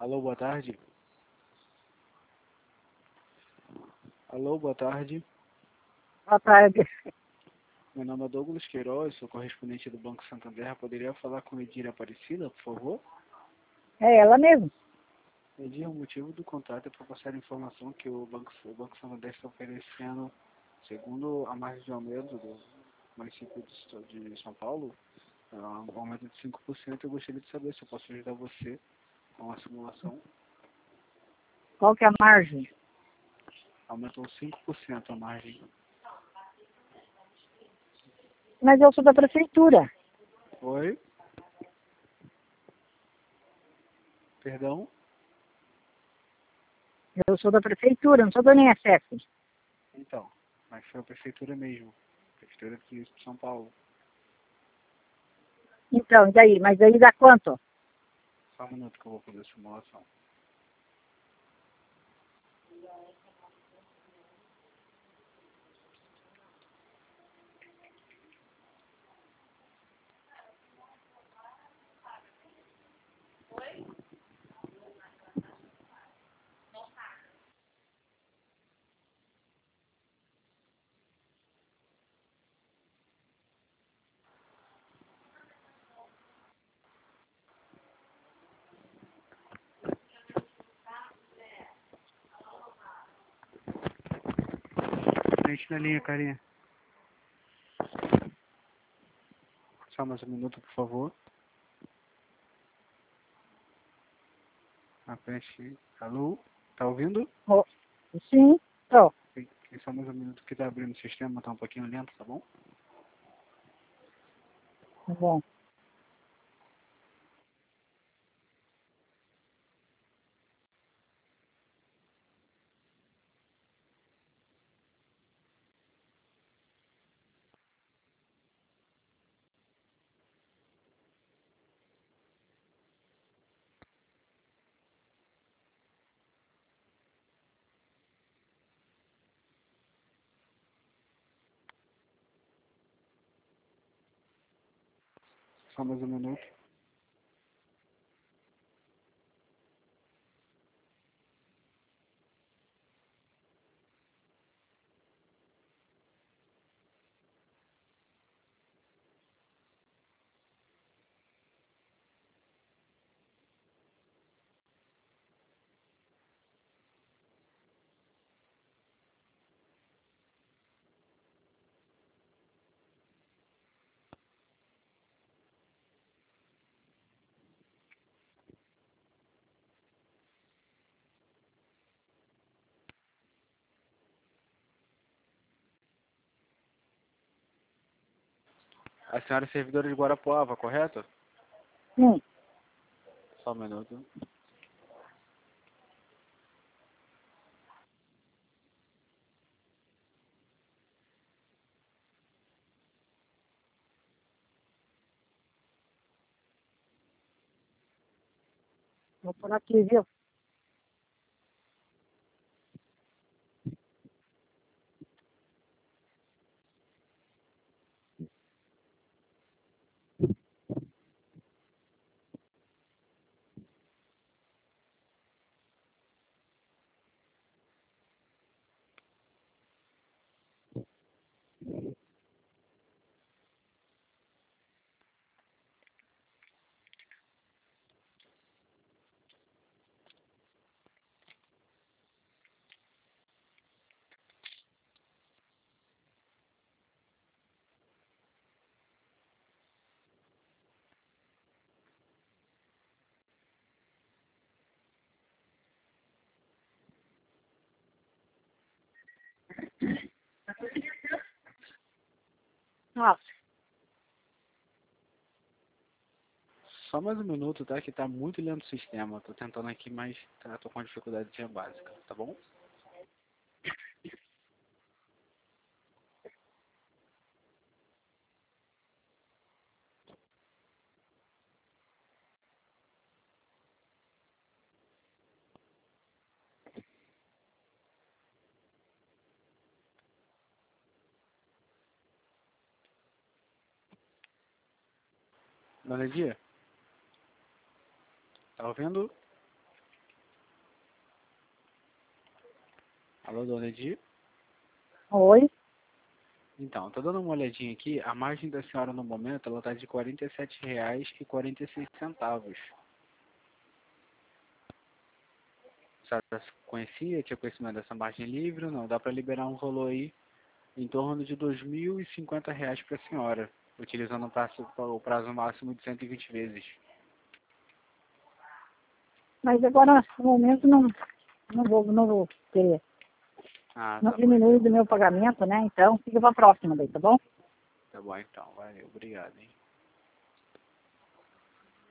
Alô, boa tarde. Alô, boa tarde. Boa tarde. Meu nome é Douglas Queiroz, sou correspondente do Banco Santander. Poderia falar com Edir Aparecida, por favor? É ela mesmo. Edir, o motivo do contrato é para passar a informação que o Banco Santander está oferecendo, segundo a margem de aumento do município de São Paulo, um aumento de 5%. Eu gostaria de saber se eu posso ajudar você com a simulação. Qual que é a margem? Aumentou 5% a margem. Mas eu sou da prefeitura. Oi? Perdão? Eu sou da prefeitura, não sou da INSS. Então, mas foi a prefeitura mesmo. Prefeitura aqui de São Paulo. Então, e daí? Mas daí dá quanto? Só um minuto que eu vou fazer a simulação. Frente na linha, carinha. Só mais um minuto, por favor. Na frente. Alô? Tá ouvindo? Oh, sim, tô. Tem só mais um minuto que tá abrindo o sistema, tá um pouquinho lento, tá bom? Tá bom. Só mais um minuto. A senhora é servidora de Guarapuava, correto? Sim. Só um minuto. Vou por aqui, viu? Nossa, Só mais um minuto, tá? Que tá muito lento o sistema. Tô tentando aqui, mas tô com uma dificuldade básica, tá bom? Dona Edir, tá ouvindo? Alô, dona Edi? Oi? Então, tô dando uma olhadinha aqui, a margem da senhora no momento, ela tá de R$ 47,46. A senhora conhecia, tinha conhecimento dessa margem livre ou não? Dá para liberar um valor aí em torno de R$ 2.050 para a senhora, utilizando o prazo máximo de 120 vezes. Mas agora, no momento, não vou ter. Ah, Não tá bom diminui então. do meu pagamento, né? Então, fica pra próxima daí, tá bom? Tá bom então, valeu, obrigado, hein.